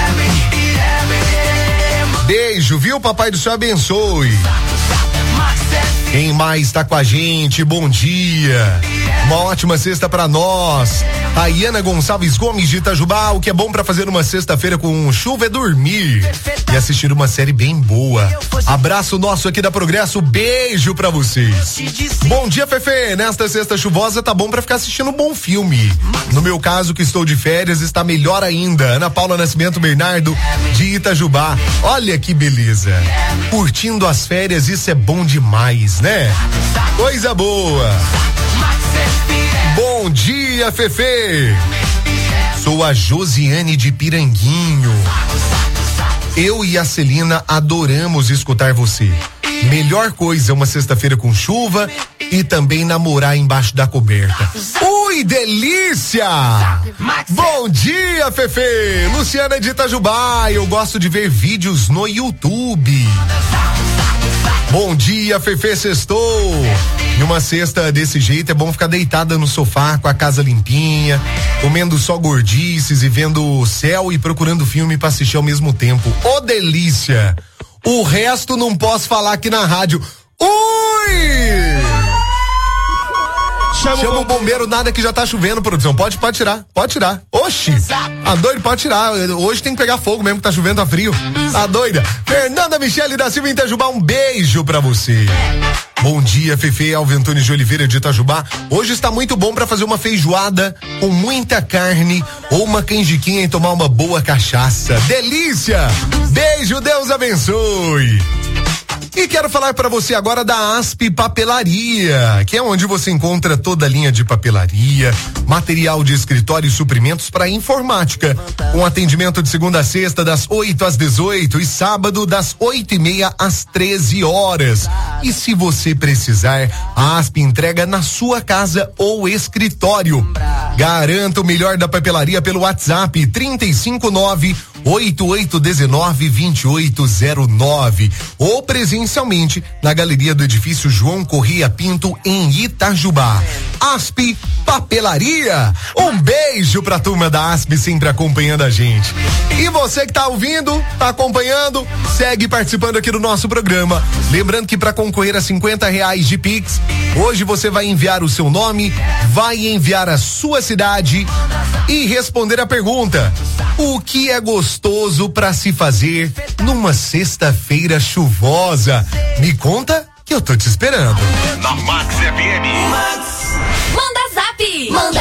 Beijo, viu? Papai do céu abençoe. Quem mais tá com a gente? Bom dia. Uma ótima sexta pra nós. A Iana Gonçalves Gomes de Itajubá. O que é bom pra fazer uma sexta-feira com chuva é dormir e assistir uma série bem boa. Abraço nosso aqui da Progresso. Beijo pra vocês. Bom dia, Fefe. Nesta sexta chuvosa tá bom pra ficar assistindo um bom filme. No meu caso, que estou de férias, está melhor ainda. Ana Paula Nascimento Bernardo de Itajubá. Olha que beleza. Curtindo as férias, isso é bom demais, né? Coisa boa. Bom dia, Fefe. Sou a Josiane de Piranguinho. Eu e a Celina adoramos escutar você. Melhor coisa, uma sexta-feira com chuva e também namorar embaixo da coberta. Ui, delícia! Bom dia, Fefe. Luciana de Itajubá. Eu gosto de ver vídeos no YouTube. Bom dia, Fefe, sextou. E uma sexta desse jeito é bom ficar deitada no sofá com a casa limpinha, comendo só gordices e vendo o céu e procurando filme pra assistir ao mesmo tempo. Ô, delícia! O resto não posso falar aqui na rádio. Ui! Chama, Chama o bombeiro, nada que já tá chovendo, produção. Pode, pode tirar, pode tirar. Oxi, a doida pode tirar. Hoje tem que pegar fogo mesmo, que tá chovendo, tá frio. Tá doida? Fernanda Michele da Silva em Itajubá, um beijo pra você. Bom dia, Fefe, Alventunes de Oliveira de Itajubá. Hoje está muito bom pra fazer uma feijoada com muita carne ou uma canjiquinha e tomar uma boa cachaça. Delícia! Beijo, Deus abençoe. E quero falar para você agora da Asp Papelaria, que é onde você encontra toda a linha de papelaria, material de escritório e suprimentos para informática, com atendimento de segunda a sexta das oito às dezoito e sábado das oito e meia às treze horas. E se você precisar, a Asp entrega na sua casa ou escritório. Garanta o melhor da papelaria pelo WhatsApp trinta e cinco nove oito oito um nove dois oito zero nove ou presencialmente na galeria do edifício João Corrêa Pinto em Itajubá. Asp Papelaria. Um beijo pra turma da Asp sempre acompanhando a gente. E você que tá ouvindo, tá acompanhando, segue participando aqui do nosso programa. Lembrando que para concorrer a cinquenta reais de Pix, hoje você vai enviar o seu nome, vai enviar a sua cidade e responder a pergunta: o que é gostoso para se fazer numa sexta-feira chuvosa? Me conta que eu tô te esperando. Na Max F M. Max. Manda zap. Manda.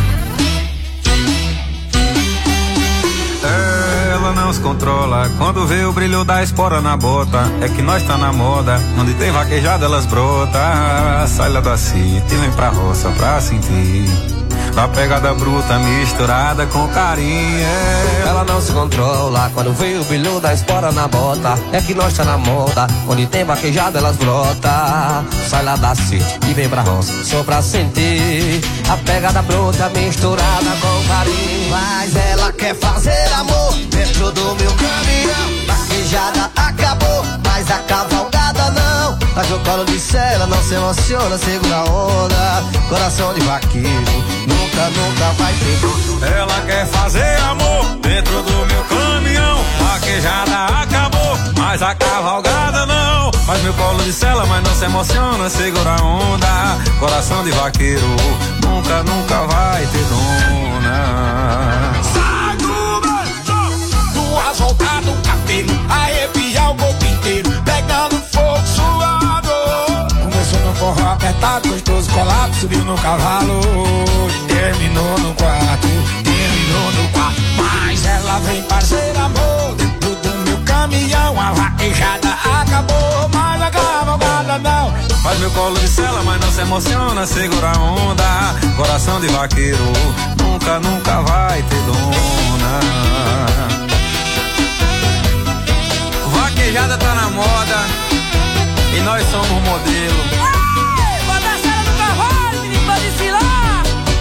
Ela não se controla quando vê o brilho da espora na bota. É que nós tá na moda, onde tem vaquejada elas brota. Sai lá da cita e vem pra roça pra sentir da pegada bruta misturada com carinho. Ela não se controla quando vê o brilho da espora na bota. É que nós tá na moda, onde tem vaquejada elas brota. Sai lá da city e vem pra roça, só pra sentir a pegada bruta misturada com carinho. Mas ela quer fazer amor dentro do meu caminhão. Vaquejada acabou, mas a cavalgada não. Faz o colo de cela, não se emociona, segura a onda. Coração de vaqueiro, nunca, nunca vai ter dor. Ela quer fazer amor dentro do meu caminhão. Vaquejada acabou, mas a cavalgada não. Faz meu colo de cela, mas não se emociona, segura a onda. Coração de vaqueiro, nunca, nunca vai ter dona. Sai do braço, duas voltas no cabelo, arrepiar o corpo inteiro, pegando fogo suado. Começou no forró apertado, gostoso, colado, subiu no cavalo e terminou no quarto, terminou no quarto. Mas ela vem fazer amor dentro do meu caminhão. A vaquejada acabou, mas a cavalgada não. Faz meu colo de cela, mas não se emociona, segura a onda. Coração de vaqueiro, nunca, nunca vai ter dona. Vaquejada tá na moda e nós somos o modelo. Ei, bota a cena do cavalo, menino, pra desfilar.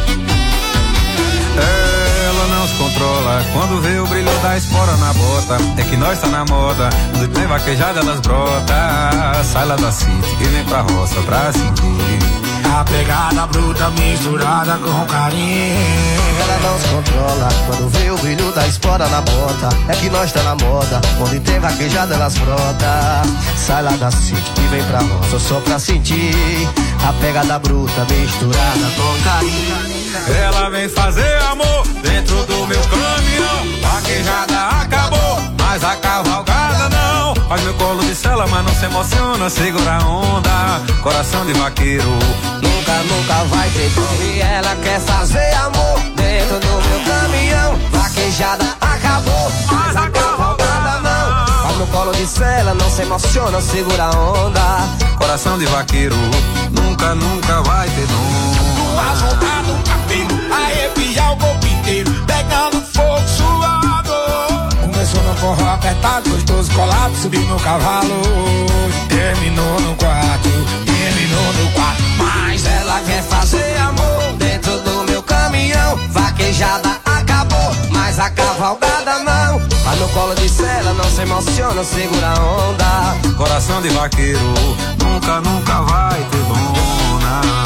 Ela não se controla quando vê o brilho da espora na bota. É que nós tá na moda, onde tem vaquejada elas brota. Sai lá da city e vem pra roça pra sentir a pegada bruta misturada com carinho. Ela não se controla quando vê o brilho da espora na bota. É que nós tá na moda, onde tem vaquejada elas brota. Sai lá da city e vem pra roça só pra sentir a pegada bruta misturada com carinho. Ela vem fazer amor dentro do meu caminhão. Vaquejada acabou, mas a cavalgada não. Faz meu colo de cela, mas não se emociona, segura a onda. Coração de vaqueiro, nunca, nunca vai ter dor. E ela quer fazer amor dentro do meu caminhão. Vaquejada acabou, mas a cavalgada não. Faz no colo de cela, não se emociona, segura a onda. Coração de vaqueiro, nunca, nunca vai ter dor. Duas voltas no cabelo, arrepiar o corpo inteiro, pegando fogo suado. Começou no forró apertado, gostoso, colado, subiu no cavalo e terminou no quarto, terminou no quarto. Mas ela quer fazer amor dentro do meu caminhão. Vaquejada acabou, mas a cavalgada não. Mas no colo de cela, não se emociona, segura a onda. Coração de vaqueiro, nunca, nunca vai ter dona.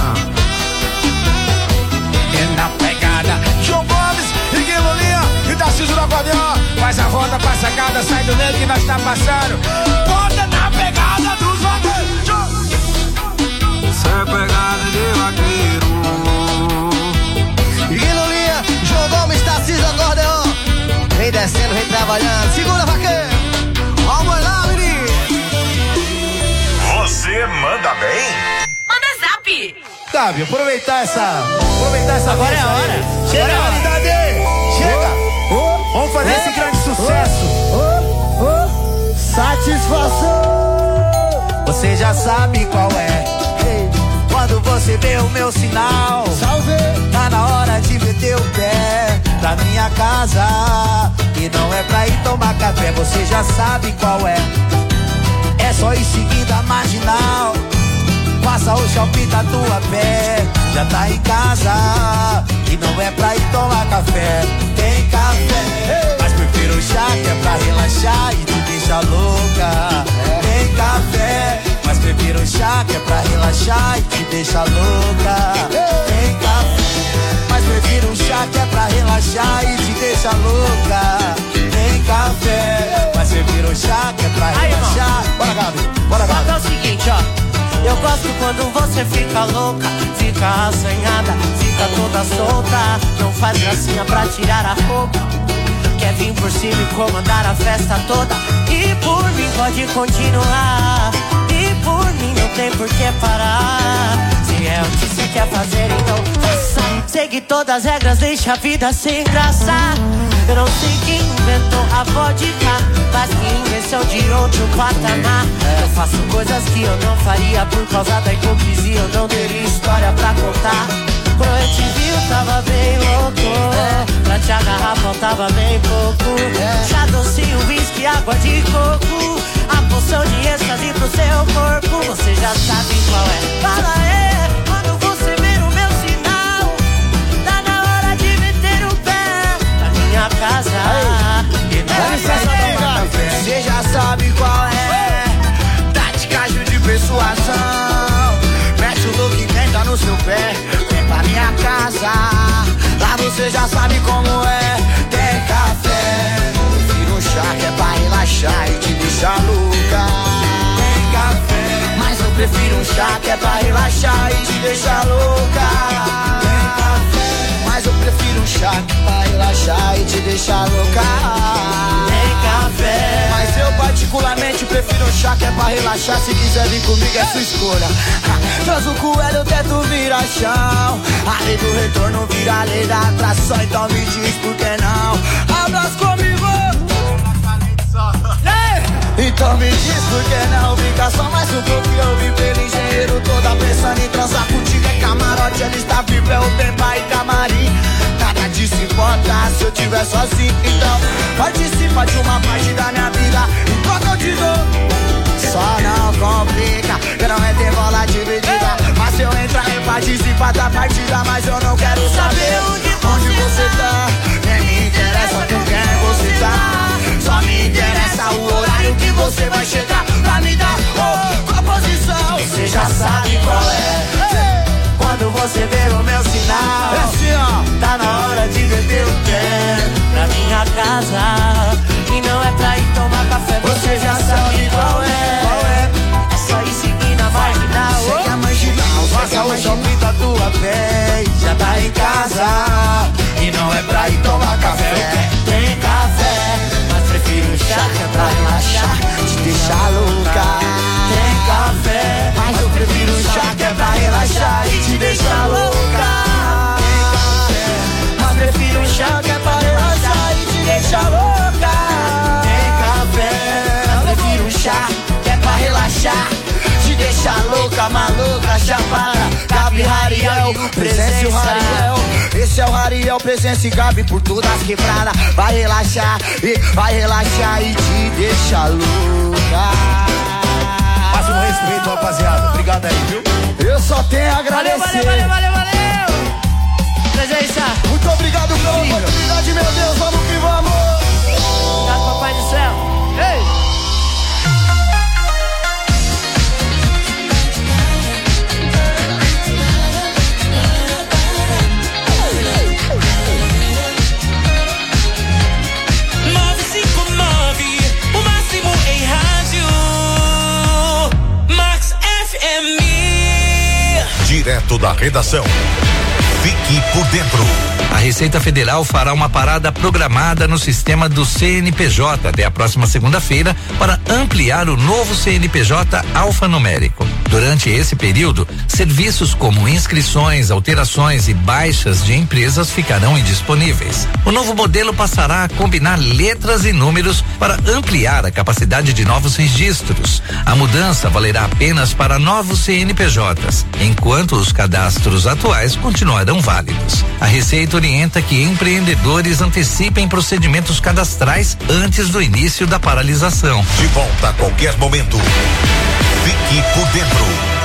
Na pegada, João Gomes e Guilolinha e Tarcísio do Acordeão. Faz a volta pra sacada, sai do meio que nós tá passando. Bota na pegada dos vaqueiros. Isso é pegada de vaqueiro. Guilolinha, João Gomes, Tarcísio do Acordeão. Vem descendo, vem trabalhando. Segura, vaqueiro. Vamos lá, menino. Você manda bem? Manda zap. Sabe, aproveitar essa. Aproveitar essa. Agora é a hora. Chega, Agora é a hora. realidade. Chega. Oh, oh, Vamos fazer oh, esse grande sucesso. Oh, oh, satisfação. Você já sabe qual é. Quando você vê o meu sinal, salve. Tá na hora de meter o pé pra minha casa. E não é pra ir tomar café, você já sabe qual é. É só ir seguindo a marginal. Passa o shopping da tua pé, já tá em casa. E não é pra ir tomar café. Tem café, mas prefiro chá que é pra relaxar e te deixa louca. Tem café, mas prefiro chá que é pra relaxar e te deixa louca. Tem café, mas prefiro chá que é pra relaxar e te deixa louca. Tem café, mas prefiro chá que é pra relaxar. Bora, Gabi, bora, Gabi. É o seguinte, ó. Eu gosto quando você fica louca, fica assanhada, fica toda solta. Não faz gracinha pra tirar a roupa. Quer vir por cima e comandar a festa toda. E por mim pode continuar. E por mim não tem por que parar. Se é o que você quer fazer, então faça. Segue todas as regras, deixa a vida sem graça. Eu não sei quem inventou a vodka, mas quem inventou de outro patamar. Eu faço coisas que eu não faria por causa da hipocrisia. Eu não teria história pra contar. Quando eu te vi eu tava bem louco. Pra te agarrar faltava bem pouco. Já docinho, whisky, água de coco. A poção de êxtase pro seu corpo. Você já sabe qual é. Fala é, quando você ver o meu sinal, tá na hora de meter o pé na minha casa. E você já sabe qual é. Tática de persuasão. Mete o look e tenta no seu pé. Vem pra minha casa. Lá você já sabe como é. Tem café. Prefiro um chá que é pra relaxar e te deixar louca. Tem café. Mas eu prefiro um chá que é pra relaxar e te deixar louca. Tem café. Mas eu prefiro um chá que é pra relaxar e te deixar louca. Tem café. Mas eu particularmente prefiro um chá que é pra relaxar. Se quiser vir comigo é sua escolha. Traz o coelho, o teto vira chão. A lei do retorno vira a lei da atração. Então me diz por que não. Abraço comigo. Então me diz por que não. Fica só mais um pouco e eu vi pelo engenheiro. Toda pensando em transar contigo. É camarote, ela está viva, é o tempo e camarim. Nada disso importa se eu tiver sozinho. Então participa de uma parte da minha vida enquanto eu te dou. Só não complica, que não é ter bola dividida. Mas se eu entrar e participar da partida, mas eu não quero saber onde, onde você tá. Nem me interessa com quem você tá. Só me interessa o horário que você vai chegar pra me dar oh, a posição. Você já sabe qual é. Quando você ver o meu sinal, é assim, ó. Tá na hora de meter o pé pra minha casa. E não é pra ir tomar café, você já sabe qual é. Qual é? É só ir seguindo a marginal. Segue a marginal, faça o shopping da tua pé. Já tá em casa. E não é pra ir tomar café. Tem café, mas prefiro um chá que é pra relaxar, te deixar louca. Tem café, mas eu prefiro um chá que é pra relaxar e te deixar louca. Tem café, mas prefiro um chá que é pra relaxar e te deixar louca. Tem café, mas prefiro um chá que é pra relaxar, te deixar louca, maluca, chapada. Gabi Rariel, presença e o Rariel. Esse é o Rariel, presença e Gabi por todas as quebradas. Vai relaxar e vai relaxar e te deixa louca. Faz um respeito, rapaziada. Obrigado aí, viu? Eu só tenho a agradecer. Valeu, valeu, valeu, valeu, valeu. Presença. Muito obrigado pela oportunidade, meu Deus. Vamos que vamos. Obrigado, papai do céu. Ei. Direto da redação. Fique por dentro. A Receita Federal fará uma parada programada no sistema do C N P J até a próxima segunda-feira para ampliar o novo C N P J alfanumérico. Durante esse período, serviços como inscrições, alterações e baixas de empresas ficarão indisponíveis. O novo modelo passará a combinar letras e números para ampliar a capacidade de novos registros. A mudança valerá apenas para novos C N P Js, enquanto os cadastros atuais continuarão válidos. A Receita orienta que empreendedores antecipem procedimentos cadastrais antes do início da paralisação. De volta a qualquer momento. Fique por dentro.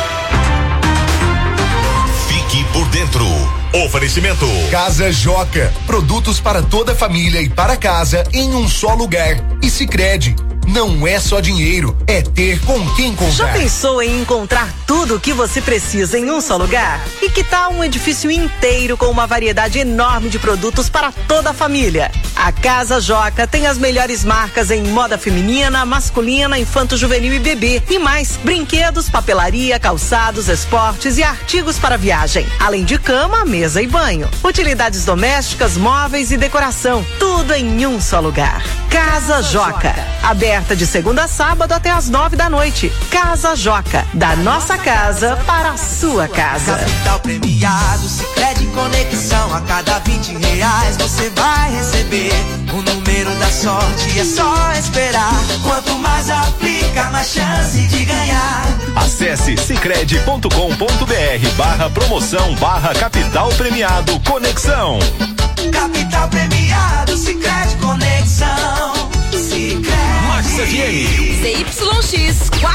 Fique por dentro. Oferecimento. Casa Joca. Produtos para toda a família e para casa em um só lugar. E Sicredi. Não é só dinheiro, é ter com quem comprar. Já pensou em encontrar tudo o que você precisa em um só lugar? E que tal um edifício inteiro com uma variedade enorme de produtos para toda a família? A Casa Joca tem as melhores marcas em moda feminina, masculina, infanto-juvenil e bebê. E mais, brinquedos, papelaria, calçados, esportes e artigos para viagem. Além de cama, mesa e banho. Utilidades domésticas, móveis e decoração. Tudo em um só lugar. Casa Joca. Aberta de segunda a sábado até às nove da noite. Casa Joca. Da nossa casa para a sua casa. Capital premiado, Sicredi Conexão. A cada vinte reais você vai receber o número da sorte. É só esperar. Quanto mais aplica, mais chance de ganhar. Acesse sicredi ponto com ponto br barra promoção barra capital premiado Conexão. Capital premiado, Sicredi Conexão. Sicredi. Max F M. C Y X